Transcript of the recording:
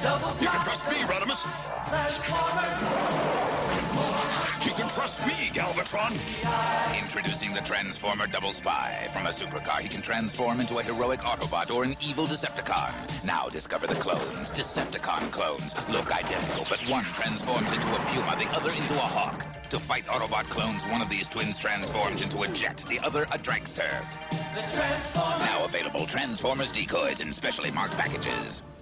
You can trust me, Rodimus. You can trust me, Galvatron. Introducing the Transformer Double Spy. From a supercar, he can transform into a heroic Autobot or an evil Decepticon. Now discover the clones, Decepticon clones. Look identical, but one transforms into a Puma, the other into a Hawk. To fight Autobot clones, one of these twins transforms into a jet, the other a dragster. Now available Transformers decoys in specially marked packages.